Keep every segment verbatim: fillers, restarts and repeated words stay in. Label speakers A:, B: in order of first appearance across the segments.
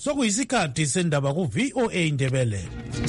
A: sokuyisikhathi sendaba ku-V O A Ndebele.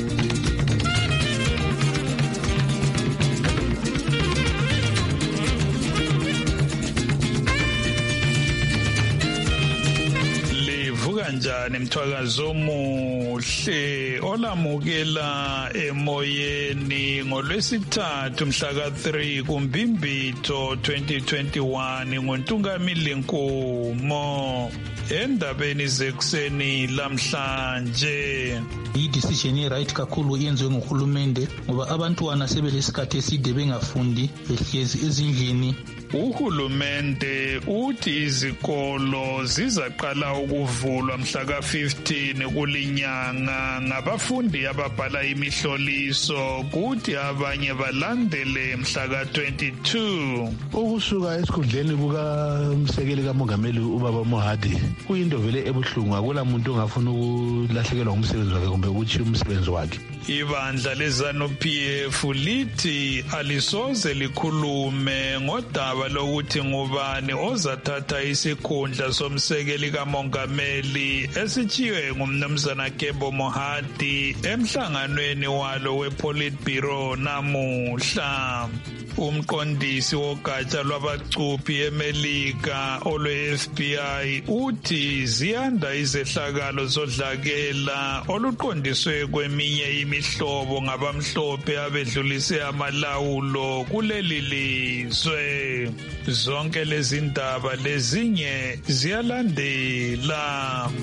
B: Kanjani mthwakazo omuhle olamukela emoyeni ngolwesithathu mhla ka three kuMbimbitho twenty twenty-one ngoNtungamili Nkomo. Endabeni zekuseni lamhlanje
C: i-decision ye-right kakhulu yenziwe nguhulumende ngoba abantwana sebelesikhathi eside bengafundi behlezi ezindlini.
B: Uhulumende uthi izikolo zizaqala ukuvulwa mhla ka fifteen kulinyanga ngabafundi ababhala imihloliso kuthi abanye balandele mhla ka twenty-two.
D: Ukusuka esikhundleni kukamsekeli kamongameli ubaba Mohadi kuyinto vele ebuhlungu, akula muntu ongafuna ukulahlekelwa umsebenzi wakhe kumbe ukuthi umsebenzi wakhe.
B: Ibandla leZANU-P F lithi alisoze likhulume ngodaba lokuthi ngubani ozathatha isikhundla somsekeli kamongameli esithiwe ngumnumzana Kebo Mohadi emhlanganweni walo wePolitburo namuhla. Umqondisi wogatsha lwabacuphi eMelika olwe-F B I uthi ziyanda izehlakalo zodlakela oluqondiswe kweminye imihlobo ngabamhlophe abedlulise amalawulo kuleli lizwe. Zonke lezi ndaba lezinye ziyalandela.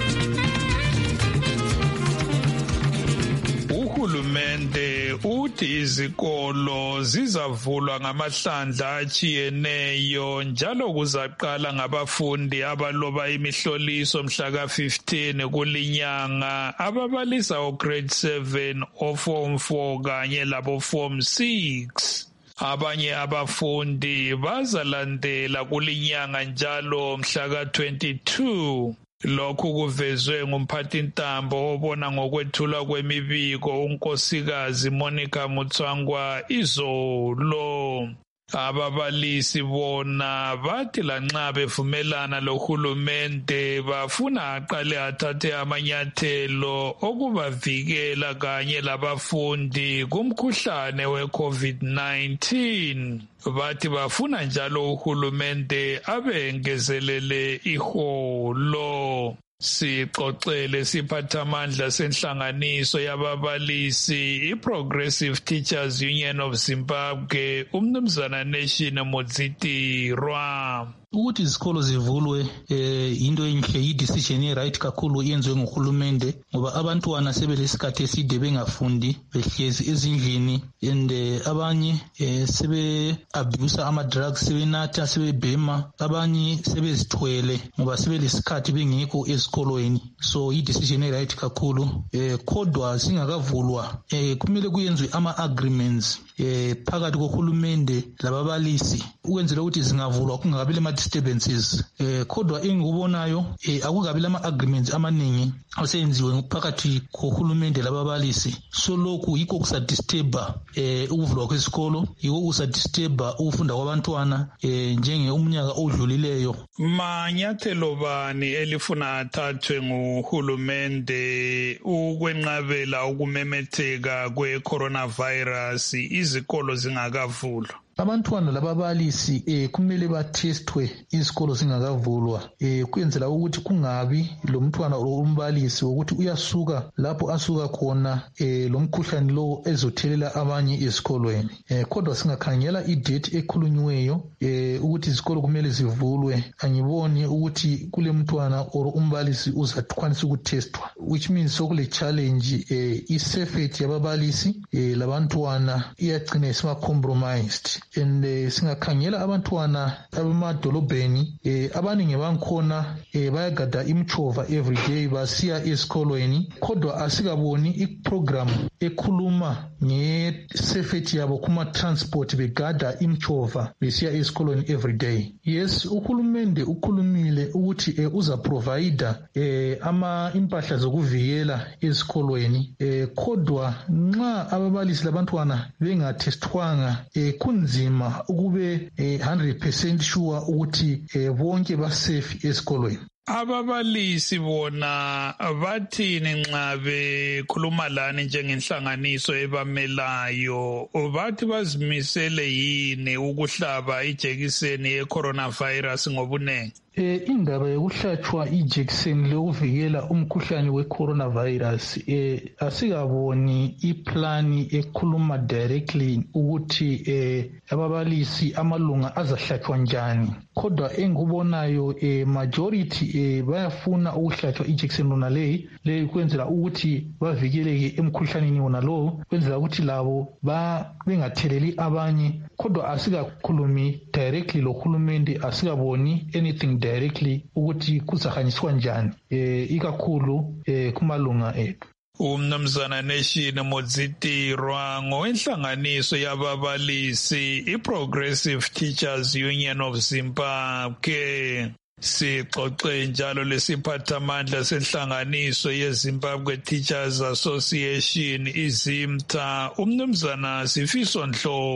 B: Uhulumende uthi izikolo zizavulwa ngamahlandla atshiyeneyo njalo kuzaqala ngabafundi abaloba imihloliso mhla ka fifteen kulinyanga ababalisa o grade seven, o form four kanye labo form six. Abanye abafundi bazalandela kulinyanga njalo mhla ka twenty-two. Lokhu kuvezwe ngumphathintambo obona ngokwethulwa kwemibiko unkosikazi Monica Mutswangwa izolo. Ababalisi bona bathi lanxa bevumelana lohulumende bafuna aqale athathe amanyathelo okubavikela kanye labafundi kumkhuhlane we-COVID nineteen. Bathi bafuna njalo uhulumende abengezelele iholo. Sixoxele siphathamandla senhlanganiso yababalisi i-Progressive Teachers Union of Zimbabwe umnumzana Nation Modzitirwa.
C: Ukuthi izikolo zivulwe eh into enhle i-decision ye-right kakhulu yenziwe nguhulumende ngoba abantwana sebelesikhathi eside bengafundi behlezi ezindlini and abanye eh, sebe abuse ama drugs sebenatha sebebhema abanye sebezithwele ngoba sebelesikhathi bengekho ezikolweni. So i-decision ye-right kakhulu eh kodwa singakavulwa eh kumele kuyenzwe ama agreements eh phakathi kohulumende lababalisi ukwenzela ukuthi zingavulwa kungabi le disturbances. Eh kodwa engikubonayo eh akukabi lama agreements amaningi asenziwe phakathi kohulumende lababalisi. So lokhu yikho kusadisturba eh ukuvulwa kwesikolo, yikho kusadisturba ukufunda kwabantwana eh njenge umnyaka odlulileyo.
B: Manyathelo bani elifuna athathwe nguhulumende ukwenqabela ukumemetheka kwe-coronavirus izikolo zingakavulwa?
C: Abantwana lababalisi eh kumele bathestwe izikolo zingakavulwa eh kwenzela ukuthi kungabi lo mntwana umbalisi ukuthi uyasuka lapho asuka khona eh lo mkhuhlane lo ezothelela abanye esikolweni. Eh kodwa singakhangela i-date ekhulunyweyo eh ukuthi izikolo kumele zivulwe, angiboni ukuthi kule mntwana or umbalisi uzakwanisa ukutestwa, which means sokule challenge eh i-safety yababalisi eh labantwana iyagcina isima compromised. And uh, singakhangela abantwana abamadolobheni eh abaningi bangikhona eh bayagada imchova every day basiya esikolweni, kodwa asikaboni iprogram ekhuluma nge-safety yabo kuma transport begada imchova besiya esikolweni every day. Yes, uhulumende ukhulumile ukuthi eh, uza provide eh ama impahla zokuvikela esikolweni eh kodwa nxa ababalisi labantwana bengatestwanga eh kunzima ukube eh, one hundred percent sure ukuthi eh, bonke basafe esikolweni.
B: Ababalisi bona bathini nxa bekhuluma lani njengenhlanganiso ebamelayo, bathi bazimisele yini ukuhlaba ijekiseni ye-coronavirus ngobunengi?
C: Eh indaba yokuhlatshwa ijekiseni lokuvikela umkhuhlane we-coronavirus eh asikaboni iplani ekhuluma directly ukuthi eh ababalisi amalunga azahlatshwa njani, kodwa engikubonayo eh majority eh bayafuna ukuhlatshwa ijekiseni lona leyi leyi kwenzela ukuthi bavikeleke emkhuhlaneni wona lo, kwenzela ukuthi labo ba bengatheleli abanye, kodwa asikakhulumi directly lokhulumende, asikaboni anything directly ukuthi kuzahanyiswa njani eh ikakhulu eh kumalunga ethu.
B: Umnumzana Nation Modzitirwa ngowenhlanganiso yababalisi i-Progressive Teachers Union of Zimbabwe. Sixoxe njalo lesiphathamandla senhlanganiso yeZimbabwe Teachers Association izimta umnumzana Sifiso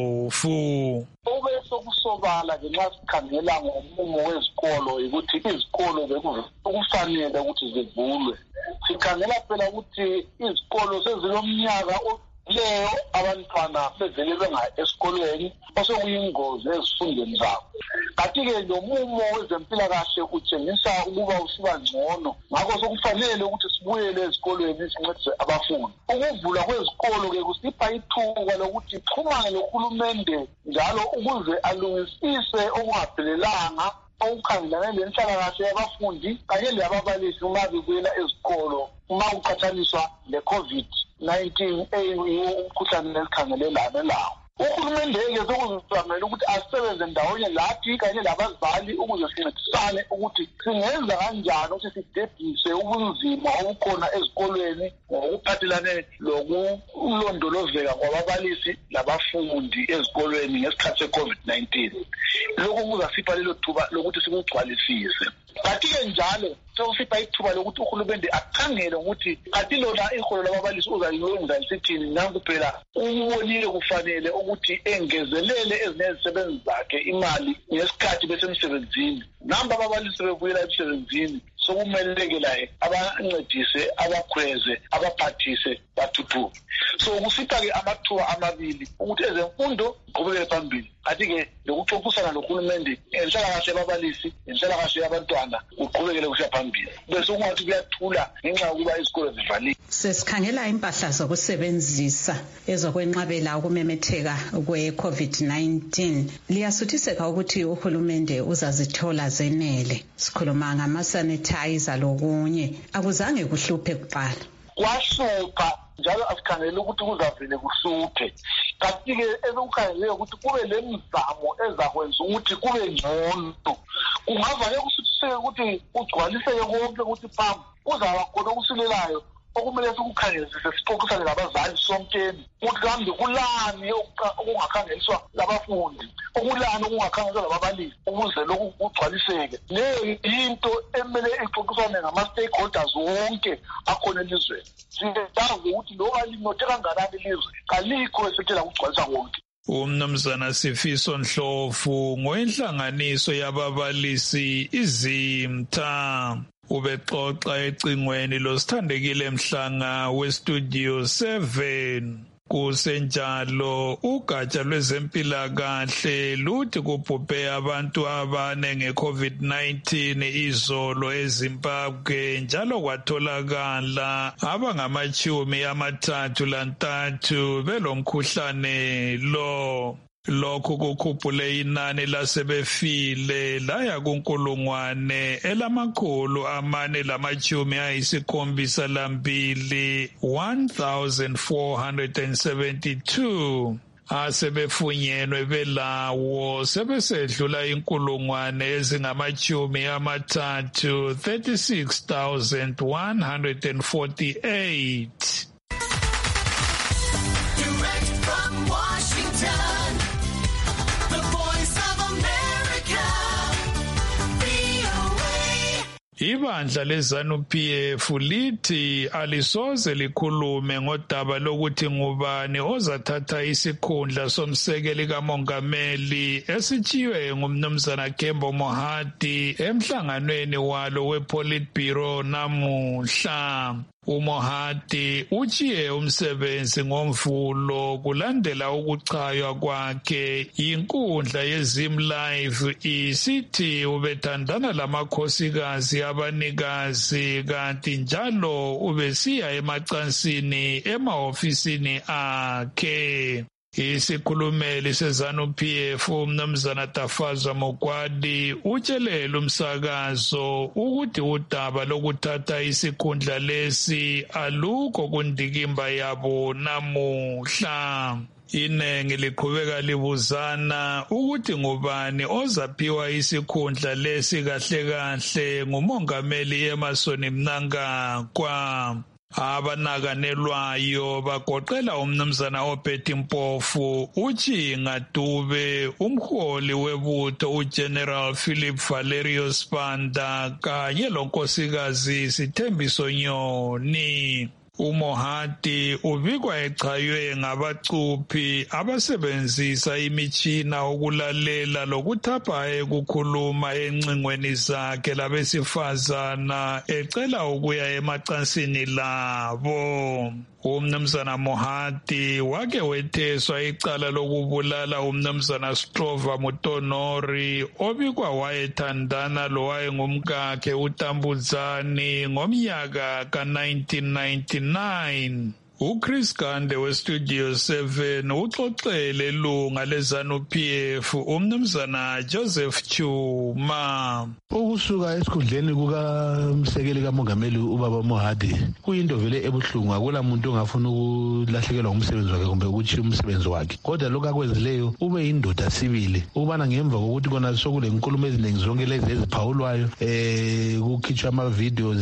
B: Ndlovu.
E: Ube sokusobala ke nxa sikhangela ngomumo wezikolo ukuthi izikolo bekufanele ukuthi zivulwe. Sikhangela phela ukuthi izikolo sezilomnyaka leyo abantwana bevele benga esikolweni osekuyingozi ezifundweni zabo. Kanti-ke lo mumo wezempilakahle utshengisa ukuba usiba ngcono, ngakho sokufanele ukuthi sibuyele ezikolweni sincedise abafundi. Ukuvula kwezikolo-ke kusipha ithuba lokuthi sixhumane nohulumende njalo ukuze alungisise okungaphelelanga okukhangelane lenhlalakahle yabafundi kanye lababalisi uma bebuyela ezikolo uma kuqhathaniswa le-COVID nineteen umkhuhlane esikhangelelane lawo. Uhulumende-ke sokuzamela ukuthi asebenze ndawonye lathi kanye labazali ukuze sincedisane ukuthi singenza kanjani ukuthi sidedise ubunzima obukhona ezikolweni ngokuphathelane lokulondolozeka kwababalisi labafundi ezikolweni ngesikhathi se-COVID nineteen. Lokhu kuzasipha lelo thuba lokuthi sikugcwalisise. Kanti-ke njalo sokusipha ithuba lokuthi uhulumende akhangele ukuthi kanti lona iholo lababalisi uzayilwenza lisithini, nanku phela ubonile kufanele ukuthi engezelele ezinezisebenzi zakhe imali ngesikhathi besemsebenzini. Namba ababalisi bebuyela emsebenzini sokumeleke laye abancedise, abakhweze, abaphathise, bathuthuke. So kusipha-ke amathuba amabili ukuthi ezemfundo ziqhubekele phambili. Kanti-ke lokuxoxisana nohulumende enhlalakahle yababalisi, enhlalakahle yabantwana kuqhubekele kusiya phambili. Bese kungathi kuyathula ngenxa yokuba izikolo zivaliwe.
F: Sesikhangela impahla zokusebenzisa ezokwenqabela ukumemetheka kwe-COVID nineteen. Liyasuthiseka ukuthi uhulumende uzazithola zenele. Sikhuluma ngama-sanitizer lokunye. Akuzange kuhluphe kuqala.
E: Kwahlupha njalo asikhangele ukuthi kuzavele kuhluphe. Kanti-ke ezokukhangeleka ukuthi kube lemizamo ezakwenza ukuthi kube ngcono. Kungavale kusuthiseke ukuthi kugcwaliseke konke ukuthi phambi kuzaba khona okusilelayo okumele sikukhangelisise sixoxisane labazali sonkeni ukuthi kambe kulani okungakhangeliswa labafundi, okulani okungakhangeliswa lababalisi ukuze lokhu kugcwaliseke. Leyo yinto emele ixoxisane ngama-stakeholders wonke akhona elizweni. Siyazi ukuthi loba linothe kanganani ilizwe kalikho esethela ukugcwalisa konke.
B: Umnumzana Sifiso Ndlovu ngowenhlanganiso yababalisi izimta. Ubexoxa ecingweni losithandekile Mhlanga westudio seven. Kusenjalo ugatsha lwezempilakahle luthi kubhubhe abantu abane nge-COVID nineteen izolo eZimbabwe njalo kwatholakala abangamachumi amathathu lantathu belomkhuhlane lo. Lokhu kukhuphule inani lasebefile laya kunkulungwane elamakhulu amane lamachumi ayisikhombisa lambili one thousand four hundred seventy-two. Asebefunyenwe belawo sebesedlula inkulungwane ezingamachumi amathathu thirty-six thousand one hundred forty-eight.
G: Direct from Washington, the voice of America, V O A.
B: Ibandla leZANU-P F lithi alisoze likhulume ngodaba lokuthi ngubani ozathatha isikhundla somsekeli kamongameli esitshiywe ngumnumzana Kembo Mohadi emhlanganweni walo wePolitburo namuhla. uMohadi utshiye umsebenzi ngoMvulo kulandela ukuchaywa kwakhe. Inkundla yeZim Live isithi ubethandana lamakhosikazi abanikazi kanti njalo ubesiya emacansini emahofisini akhe. Isikhulumeli seZANU-P F umnumzana Tafazwa Mokwadi utshelele umsakazo ukuthi udaba lokuthatha isikhundla lesi alukho kundikimba yabo namuhla. Inengi liqhubeka libuzana ukuthi ngubani ozaphiwa isikhundla lesi kahle kahle ngumongameli Emmerson Mnangagwa. Abanakanelwayo bagoqela umnumzana oPetty Mpofu, uChinga Dube, umholi webutho uGeneral Philip Valerio Spanda kanye lonkosikazi Sithembiso Nyoni. uMohadi ubikwa echaywe ngabacuphi abasebenzisa imitshina ukulalela lokuthapha ekukhuluma encingweni zakhe labesifazana ecela ukuya emacansini labo. Umnumzana Mohadi wake wetheswa icala lokubulala umnumzana Strova Mutonori obikwa wayethandana lo wayengumkakhe uTambudzani ngomnyaka ka nineteen ninety-nine. uChris Gande weStudio seven uxoxele ilunga leZANU-P F umnumzana Joseph Chuma.
D: Ukusuka esikhundleni kukamsekeli kamongameli ubaba Mohadi kuyinto vele ebuhlungu. Akula muntu ongafuna ukulahlekelwa umsebenzi wakhe kumbe ukuthi umsebenzi wakhe, kodwa lokho akwenzileyo ube indoda sibili ukubana ngemva kokuthi kona sokule inkulumo eziningi zonke lezi eziphawulwayo eh kukhitshwa ama videos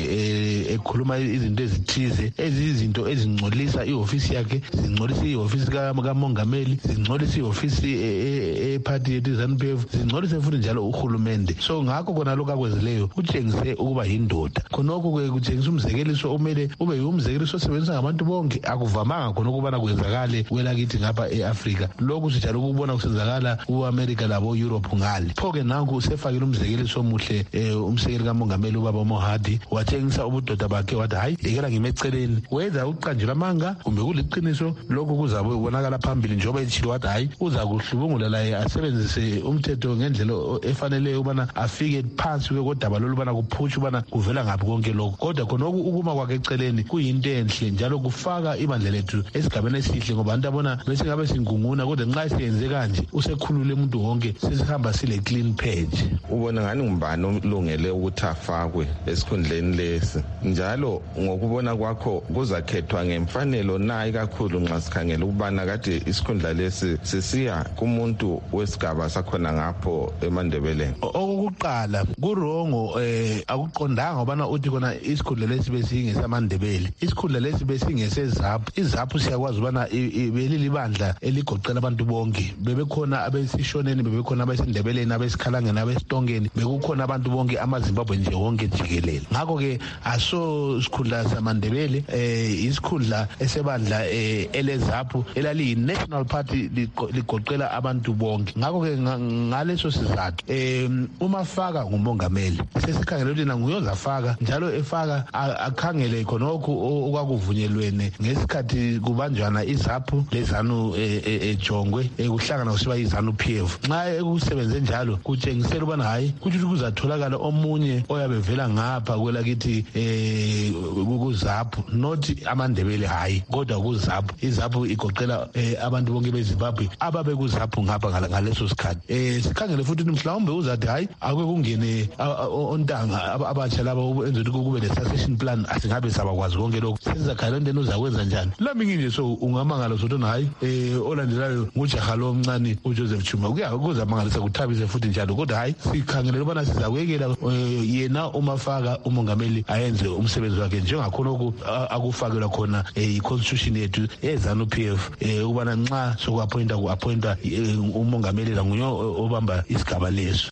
D: ekhuluma izinto ezithize ezizinto ezingcolisa iofisi yakhe, zingcolisa iofisi kamongameli, zingcolisa iofisi eparty yethu ZANU-P F, zingcolisa futhi njalo uhulumende. So ngakho kona lokho akwenzileyo kutshengise ukuba yindoda. Khonokho kutshengisa umzekeliso omele ube umzekeliso osebenza ngabantu bonke. Akuvamanga khona ukubana kwenzakale kwelakithi ngapha eAfrica. Lokhu sijalo ukubona kusenzakala kuAmerica labo Europe ngale. Phoke nanku usefakile umzekeliso omuhle umsekeli kamongameli ubaba Mohadi watshengisa ubudoda bakhe wathi hayi ekela ngimeceleni weza uqanjela amanga kumbe kuliqiniso lokho kuzabe ubonakala phambili njengoba etshilo wathi hayi uza kuhlubungula la asebenzise umthetho ngendlela efaneleyo ubana afike phansi kodaba lolu bana kuphutsha ubana kuvela ngapi konke lokho. Kodwa khonokho ukuma kwakhe eceleni kuyinto enhle njalo kufaka ibandla lethu esigabeni esihle ngoba abantu abona bese ngabe singunguna kodwa nxa siyenze kanje usekhulule umuntu wonke sesihamba sile clean page.
H: Ubona ngani ngumbani olungele ukuthi afakwe esikhundleni lesi njalo ngokubona kwakho kuzakhethwa ngemfanelo na ikakhulu nxa sikhangela ukubana kade isikhundla lesi sisiya kumuntu wesigaba sakhona ngapho eMandebeleni?
D: Okokuqala kurongo eh akuqondanga ubana uthi kona isikhundla lesi besingesamandebele, isikhundla lesi besingeseZAPU. iZAPU siyakwazi ubana belilibandla eligoqela abantu bonke, bebekhona abesishoneni, bebekhona abesindebeleni, abesikhalangeni, abesitongeni, bekukhona abantu bonke amaZimbabwe nje wonke jikelele. Ngakho ke aso isikhundla samandebele eh isikhundla esebandla eleZAPU elali National Party ligoqela abantu bonke. Ngakho ke ngaleso sizathu eh uma faka ngumongameli sesikhangele ukuthi nanguyoza faka njalo efaka akhangele khonokho okwakuvunyelwene ngesikhathi kubanjwana iZAPU leZANU ejongwe ekuhlangana kusiba iZANU-P F. Nxa ekusebenze njalo kutshengisela ubana hayi kuthi kuzatholakala omunye oyabevela ngapha kwelakithi eh kuZAPU not amandebele hayi kodwa kuZAPU. iZAPU igoqela abantu bonke beZimbabwe ababe kuZAPU ngapha ngaleso sikhathi. Eh sikhangele futhi mhlawumbe uzathi hayi ake kungene ontanga abatsha laba enze ukuthi kube le succession plan asingabe sabakwazi konke lokho sizakhala into uzakwenza njani. Lami nginje so ungamangala sothi hayi eh olandelayo ngujaha lo omncane uJoseph Chuma kuya kuzamangalisa kuthabise futhi njalo kodwa hayi sikhangele ubana sizakwekela yena umafaka umongameli ayenze umsebenzi wakhe njengakhona oku akufakelwa khona iconstitution yethu eZANU-P F eh ubana nxa sokappointa ku-appointa umongameli la nguye obamba isigaba leso.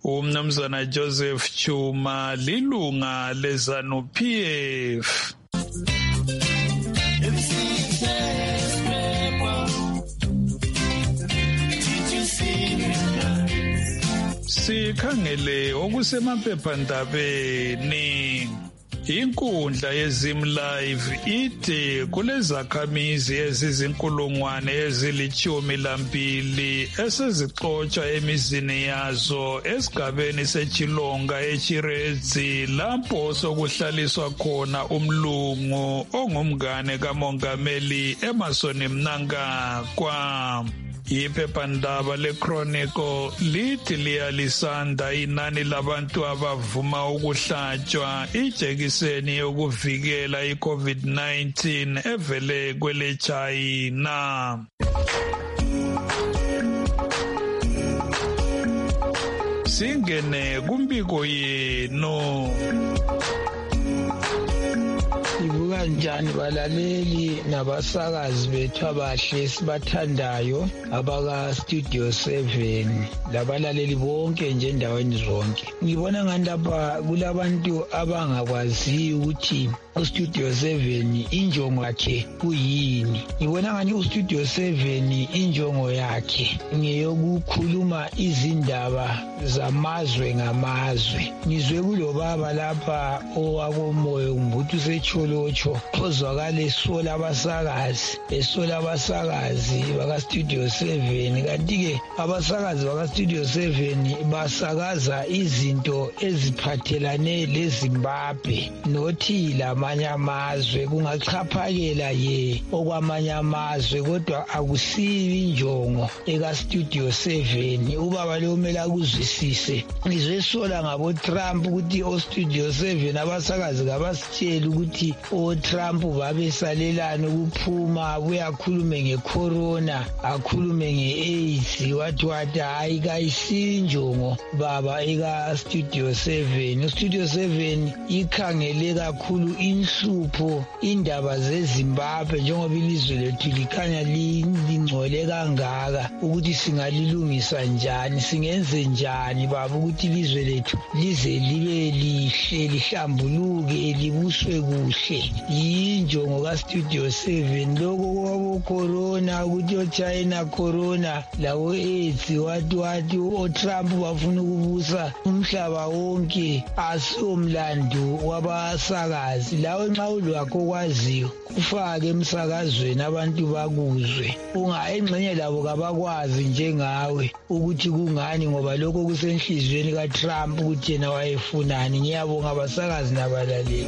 B: umnumzana Joseph Chuma lilunga leZANU-P F. Sikhangele okusemaphephandabeni. Inkundla yeZim Live ithi kulezakhamizi ezizinkulungwane ezilithumi lambili esezixotsha emizini yazo esigabeni seChilonga eChiredzi lapho sokuhlaliswa khona umlungu ongumngane kaMongameli Emmerson Mnangagwa. Iphephandaba leChronicle lithi liyalisanda inani labantu abavuma ukuhlatshwa ijekiseni yokuvikela iCovid nineteen evele kwele China. Singene kumbiko yenu.
I: Ibuka njani balaleli nabasakazi bethu abahle sibathandayo abaka Studio seven labalaleli bonke nje endaweni zonke. Ngibona ngandaba kulabantu abangakwazi ukuthi uStudio seven injongo yakhe kuyini. Ngibona ngani uStudio seven injongo yakhe ngeyokukhuluma izindaba zamazwe ngamazwe. Ngizwe kulobaba lapha owakomoyo umbuthu secholocho ozwakala esola abasakazi esola abasakazi baka Studio seven. Kanti ke abasakazi baka Studio seven basakaza izinto eziphathelane leZimbabwe nothi lamanye amazwe kungachaphakela ye okwamanye amazwe kodwa akusibi injongo eka Studio seven. Ubaba lo umela kuzwisise ngizesola ngabo Trump ukuthi o Studio seven abasakazi kabasitshela ukuthi o Trump babesalelana ukuphuma uyakhulume ngecorona akhulume ngeAIDS wathi wathi hayi kayisinjongo baba eka Studio seven. uStudio seven ikhangele kakhulu inhlupho indaba zeZimbabwe njengoba ilizwe lethu likhanya lingcole kangaka ukuthi singalilungisa njani singenze njani baba ukuthi ilizwe lethu lize libe lihle lihlambuluke libuswe kuhle. Yinjongo ka Studio seven lokho kwabo corona ukuthi o China corona lawo AIDS wathi wathi o Trump bafuna ukubusa umhlaba wonke asomlando wabasakazi lawe nxa ulwakho kwaziyo kufake emsakazweni abantu bakuzwe ungayengxenye labo kabakwazi njengawe ukuthi kungani ngoba lokho kusenhlizweni kaTrump ukuthi yena wayefunani. Ngiyabonga abasakazi nabalaleli.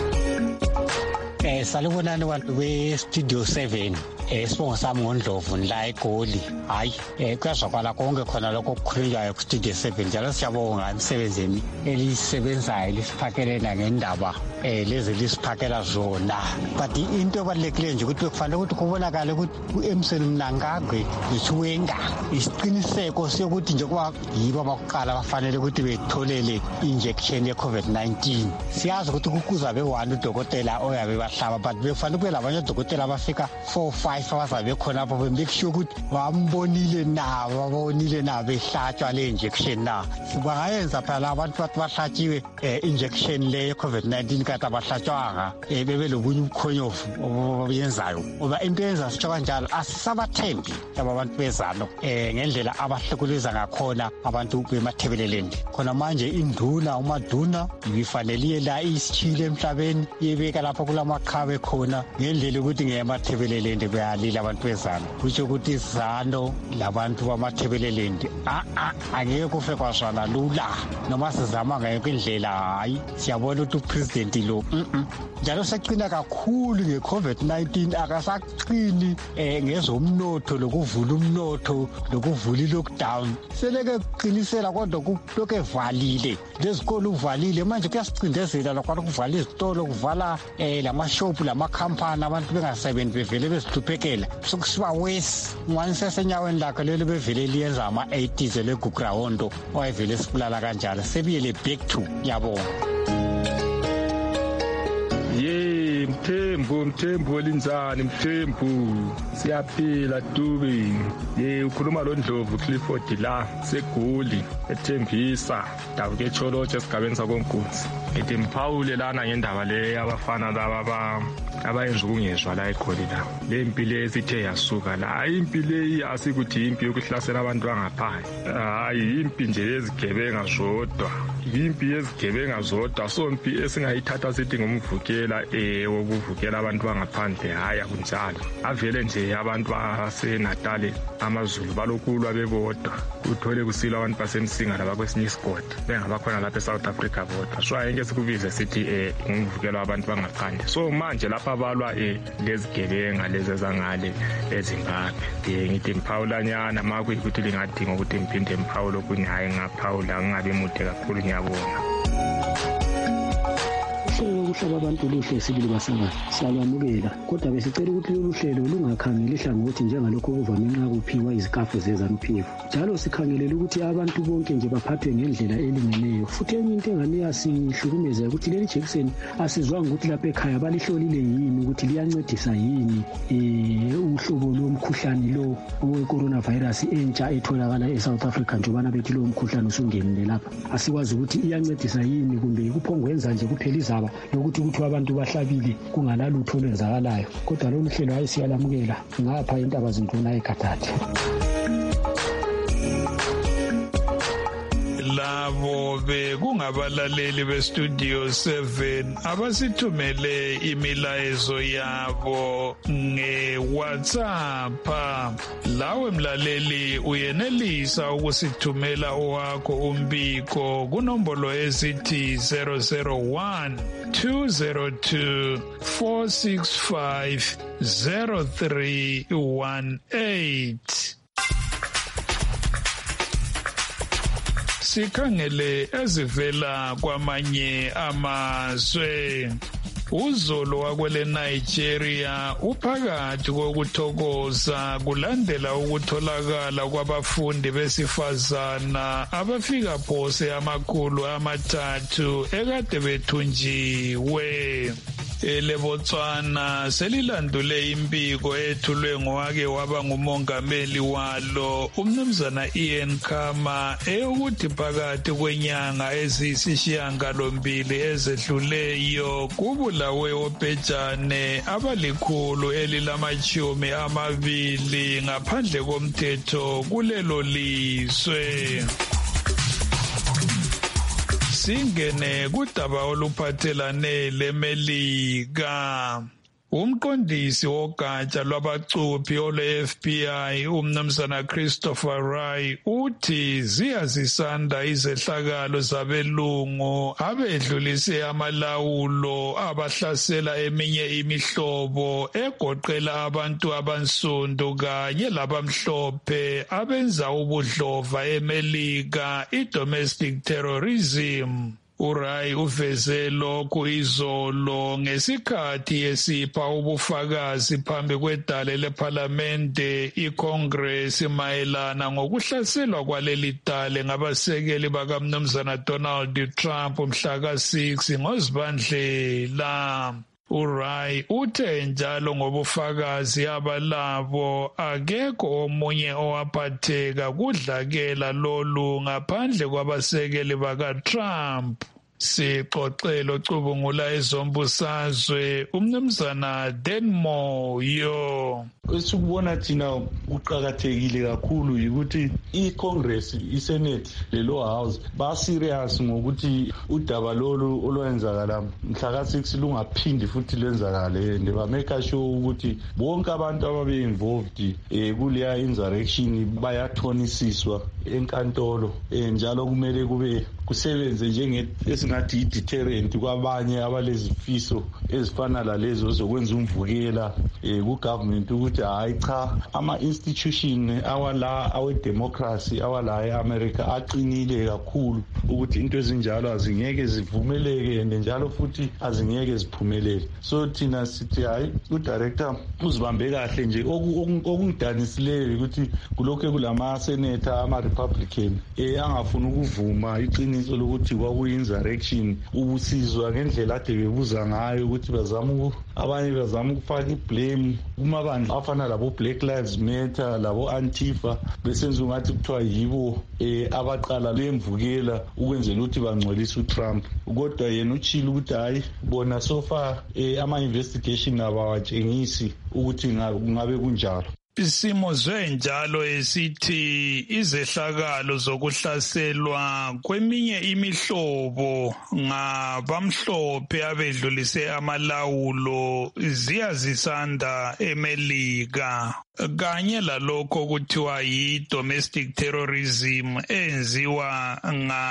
J: Eh salibonani abantu be Studio seven. Eh sibonga sami ngoNdlovu la eGoli. Hayi eh kuyazwakala konke khona lokho okukhulunywayo ku Studio seven njalo siyabonga emsebenzini elisebenzayo lisiphakelela ngendaba eh lezi lisiphakela zona. But into ebalekile nje ukuthi kufanele ukuthi kubonakala ukuthi uEmmerson Mnangagwa lithuwenga isiqiniseko sokuthi nje kwa yibo abakuqala bafanele ukuthi betholele injection ye COVID nineteen. Siyazi ukuthi kukuzabe one udokotela oyabe bahlaba but befanele kube labanye odokotela abafika four five abazabe khona lapho bemake sure ukuthi bambonile nabo babonile nabo ehlatshwa le injection na. Sibangayenza phela abantu bathi bahlatshiwe injection le COVID nineteen kade abahlatshwanga bebe lobunye ubukhonyovu obuyenzayo ngoba into yenza sitsho kanjalo asisabathembi laba bantu bezalo eh ngendlela abahlukuleza ngakhona abantu bemathebeleleni. Khona manje induna umaduna ibifanele la isichile emhlabeni yebeka lapha kulamakhabe khona ngendlela ukuthi ngeyamathebelelende bayalila abantu bezalo kusho ukuthi izano labantu bamathebelelende a a angeke kufe kwasana lula noma sizama ngayo indlela. Hayi siyabona ukuthi upresident lo njalo saqina kakhulu ngeCovid nineteen akasaqini eh ngezomnotho lokuvula umnotho lokuvula ilockdown seleke qinisela kodwa kulokho evalile lezikolo uvalile manje kuyasicindezela lokho kuvala izitolo kuvala eh lamashop lamakhampani abantu bengasebenzi bevele bezihluphekela sokusiba wesi ngwanise senyaweni lakhe lelo bevele liyenza ama eighties leGugrahondo oyevele sibulala kanjalo sebiyele back to yabo.
K: Ye Eh Mthembu Mthembu Olinzani Mthembu siyaphila Dube. Eh ukhuluma lo Ndlovu Clifford la seGoli ethembisa Davuke Choloche esigabeni sakonkunzi. Ethi Mphawule lana ngendaba le abafana laba ba abayenza ukungezwa la eGoli la. Le impilo esithe yasuka la impilo asikuthi impi yokuhlasela abantu bangaphandle. Hayi impi nje yezigebenga zodwa. Impi yezigebenga zodwa sompi esingayithatha sithi ngumvukela eh wokuvukela abantu bangaphandle haya kunjalo. Avele nje abantu baseNatali amaZulu balokulwa bebodwa. Uthole kusila abantu basemsinga labakwesinye isigodi bengabakhona lapha eSouth Africa bodwa. So ayeke sikubize sithi eh ngumvukela abantu bangaphandle. So manje lapha balwa eh lezigebenga lezi zangale eZimbabwe. Eh ngithi Mphawulanyana makuyikuthi lingadinga ukuthi ngiphinde Mphawulo kunyaye ngaphawula ngingabe mude kakhulu ngiyabona.
L: Uhlelo abantu luhle sibili basanga siyalwamukela kodwa besicela ukuthi lolu hlelo lungakhangeli ihlangothi njengalokho kuvame nxa kuphiwa izikafu zeZANU-P F. Njalo sikhangelele ukuthi abantu bonke nje baphathwe ngendlela elingeneyo. Futhi enye into engane yasihlukumeza ukuthi leli jekiseni asizwanga ukuthi lapha ekhaya balihlolile yini ukuthi liyancedisa yini eh uhlobo lomkhuhlane lo we-coronavirus entsha etholakala eSouth Africa njobana bethi lo mkhuhlane usungenile lapha. Asikwazi ukuthi iyancedisa yini kumbe kuphongwenza nje kuphela izaba lokuthi ukuthi abantu bahlabile kungalalutho olwenzakalayo. Kodwa lolu hlelo ayisiyalamukela ngapha intaba zinduna eGatati.
B: Labo bekungabalaleli beStudio seven abasithumele imilayezo yabo ngeWhatsApp. Lawe mlaleli uyenelisa ukusithumela owakho umbiko kunombolo ezithi zero zero one two zero two four six five zero three one eight. Sikhangele ezivela kwamanye amazwe. Uzolo wakwele Nigeria uphakathi kokuthokoza kulandela ukutholakala kwabafundi besifazana abafika phose amakhulu amathathu ekade bethunjiwe. EleBotswana selilandule impiko ethulwe ngowake waba ngumongameli walo umnumzana Ian Khama eyokuthi phakathi kwenyanga eziyisishiyagalombili ezedluleyo kubulawe obhejane abalikhulu elilamashumi amabili ngaphandle komthetho kulelo lizwe. Singene kudaba oluphathelane leMelika. Umqondisi wogatsha lwabacuphi ole-F B I umnumzana Christopher Wray uthi ziyazisanda izehlakalo zabelungu abedlulise amalawulo abahlasela eminye imihlobo egoqela abantu abansundu kanye labamhlophe abenza ubudlova eMelika i-domestic terrorism. Uray uveze lokhu izolo ngesikhathi esipha ubufakazi phambi kwedale leParlamente iCongress mayelana ngokuhlaselwa kwaleli dale ngabasekeli bakamnumzana Donald Trump mhla ka six ngoZibandlela. Uray uthe njalo ngobufakazi abalabo akekho omunye owaphatheka kudlakela lolu ngaphandle kwabasekeli bakaTrump. Sixoxelo cubungula ezombusazwe umnumzana Denmo yo.
M: Esukubona thina kuqhakathekile kakhulu ukuthi iCongress, iSenate leLower House ba serious ngokuthi udaba lolu olwenzakala mhla ka six lungaphindi futhi lwenzakale and ba make sure ukuthi bonke abantu ababe involved eh kuleya insurrection bayathonisiswa enkantolo njalo kumele kube kusebenze njenge esingathi deterrent kwabanye abalezifiso ezifana lalezo zokwenza umvukela eh ku government ukuthi hayi cha ama institution awala awe democracy awala eAmerica aqinile kakhulu ukuthi into ezinjalo azingeke zivumeleke njalo futhi azingeke ziphumelele. So thina sithi hayi u director uzibambe kahle nje okungidanisileyo ukuthi kulokho kulama senator ama Republican eh angafuna ukuvuma iqiniso iqiniso lokuthi kwakuyi-insurrection ubusizwa ngendlela ade bebuza ngayo ukuthi bazama abanye bazama ukufaka iblame kumabandla afana labo Black Lives Matter labo Antifa besenza ungathi kuthiwa yibo eh abaqala lemvukela ukwenzela ukuthi bangcolisa uTrump kodwa yena uchila ukuthi hayi bona so far eh ama investigation abawatshengisi ukuthi ngabe kunjalo.
B: Isimo zwenjalo esithi izehlakalo zokuhlaselwa kweminye imihlobo ngabamhlophe abedlulise amalawulo ziyazisanda eMelika kanye lalokho kuthiwa yi-domestic terrorism enziwa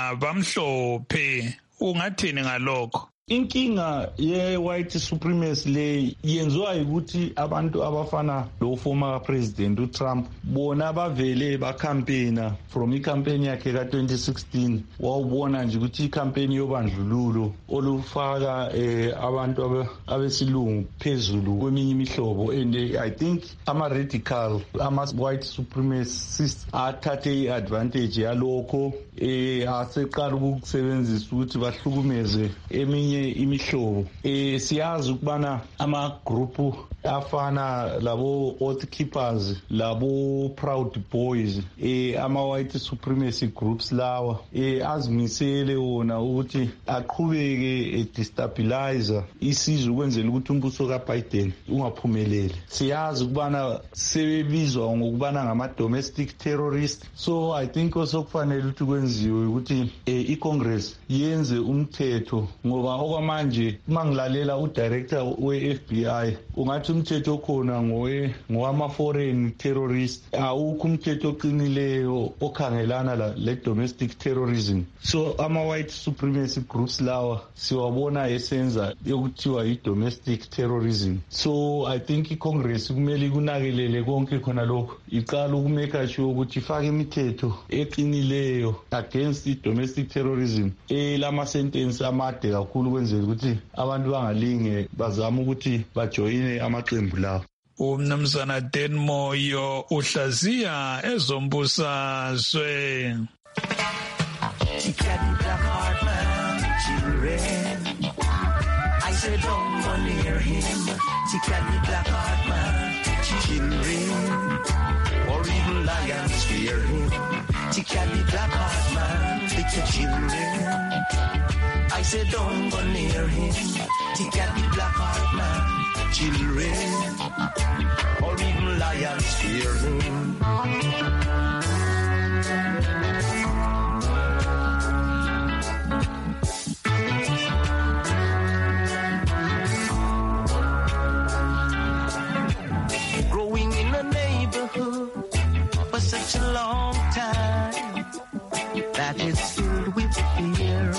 B: ngabamhlophe. Ungathini ngalokho?
M: Inkinga ye-white supremacy le yenziwa ukuthi abantu abafana lo former president uTrump bona bavele bakampena from icampaign yakhe ka twenty sixteen wawubona nje ukuthi icampaign yobandlululo olufaka eh, abantu abesilungu phezulu kweminye imihlobo and uh, I think ama radical ama white supremacists athathe iadvantage yalokho eh aseqala ukusebenzisa ukuthi bahlukumeze eminye imihlobo. Eh siyazi ukubana ama group afana labo Oath Keepers labo Proud Boys eh ama white supremacy groups lawa eh azimisele wona ukuthi aqhubeke destabilize isizwe ukwenzela ukuthi umbuso kaBiden ungaphumeleli. Siyazi ukubana sebebizwa ngokubana ngama domestic terrorist. So I think also kufanele ukuthi kwenziwe ukuthi eh iCongress yenze umthetho ngoba okwamanje mangilalela udirector we-F B I ungathi umthetho khona ngowe ngowama foreign terrorist awukho umthetho oqinileyo okhangelana le domestic terrorism. So ama white supremacy groups lawa siwabona esenza yokuthiwa yi-domestic terrorism. So I think iCongress kumele kunakelele konke khona lokho iqala ukumeka sure ukuthi ifake imithetho eqinileyo against i-domestic terrorism elama sentence amade kakhulu kwenzela ukuthi abantu bangalinge bazama ukuthi bajoyine amaqembu lawo.
B: Umnumzana Dan Moyo uhlaziya ezombusazwe.
G: I said don't go near him. She can be black heart man, children, or even lions fear him. She can be black heart man, little children. I said don't go near him. She can be black heart man, children, or even lions fear him. Growing in a neighborhood for such a long time that it's filled with fear.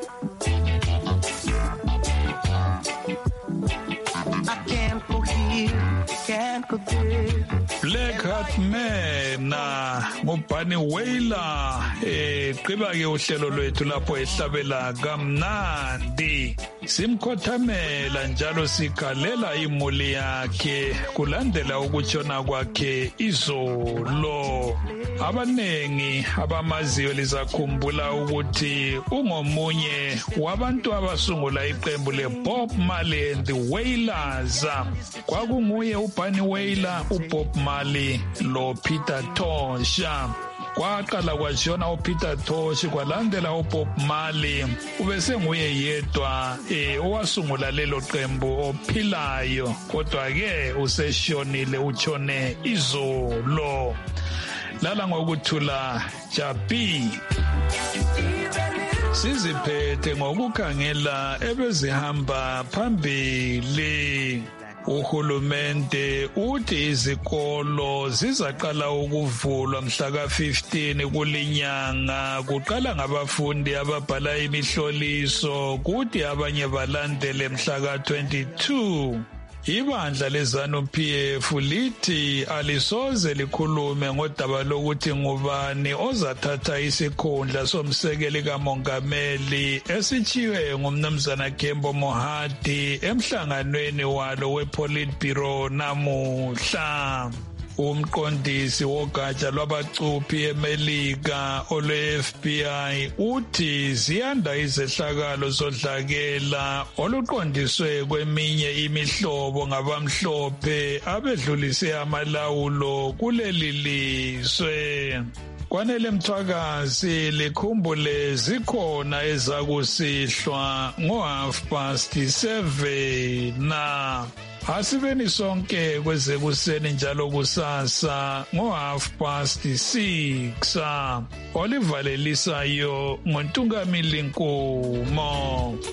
G: I can't go here, can't go there.
B: Black Heart Man na ngubani Wailer eqiba ke uhlelo lwethu lapho ehlabela kamnandi simkhothamela njalo sigalela imuli yakhe kulandela ukutshona kwakhe izolo. Abanengi abamaziyo lizakhumbula ukuthi ungomunye wabantu abasungula iqembu leBob Marley and the Wailers. Kwakunguye uBunny Wailer, uBob Marley lo Peter Tosh. Kwaqala kwajona uPeter Tosh kwalandela uBob Marley ubese nguye yedwa eh owasungula lelo qembu ophilayo kodwa ke useshonile utshone izolo. Lala ngokuthula Japi siziphethe ngokukhangela ebezihamba phambili. Uhulumende uthi izikolo zizaqala ukuvulwa mhla ka fifteen kulinyanga kuqala ngabafundi ababhala imihloliso kuthi abanye balandele mhla ka twenty-two. Ibandla leZANU-P F lithi alisoze likhulume ngodaba lokuthi ngubani ozathatha isikhundla somsekeli kamongameli esitshiwe ngumnumzana Kembo Mohadi emhlanganweni walo wePolitburo namuhla. Umqondisi wogatsha lwabacuphi eMelika olwe-F B I uthi ziyanda izehlakalo zodlakela oluqondiswe kweminye imihlobo ngabamhlophe abedlulise amalawulo kuleli lizwe. Kwanele Mthwakazi likhumbule zikhona ezakusihlwa ngo half past seven na. Asibeni sonke kwezekuseni njalo kusasa ngo half past six. Olivalelisayo ngoNtungamili Nkomo.